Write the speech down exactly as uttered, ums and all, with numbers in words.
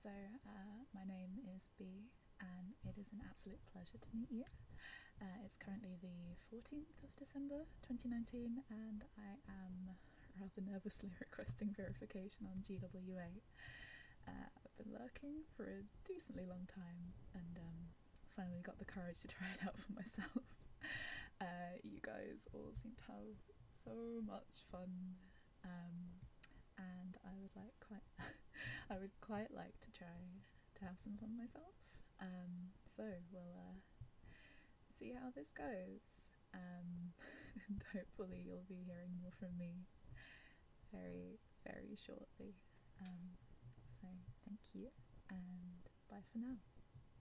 So, uh, my name is B, and it is an absolute pleasure to meet you. Uh, it's currently the fourteenth of December twenty nineteen, and I am rather nervously requesting verification on G W A. Uh, I've been lurking for a decently long time, and um, finally got the courage to try it out for myself. Uh, you guys all seem to have so much fun, um, and I would like quite, I would quite like to try to have some fun myself. Um, so we'll uh, see how this goes, um, and hopefully you'll be hearing more from me very, very shortly. Um, so thank you, and bye for now.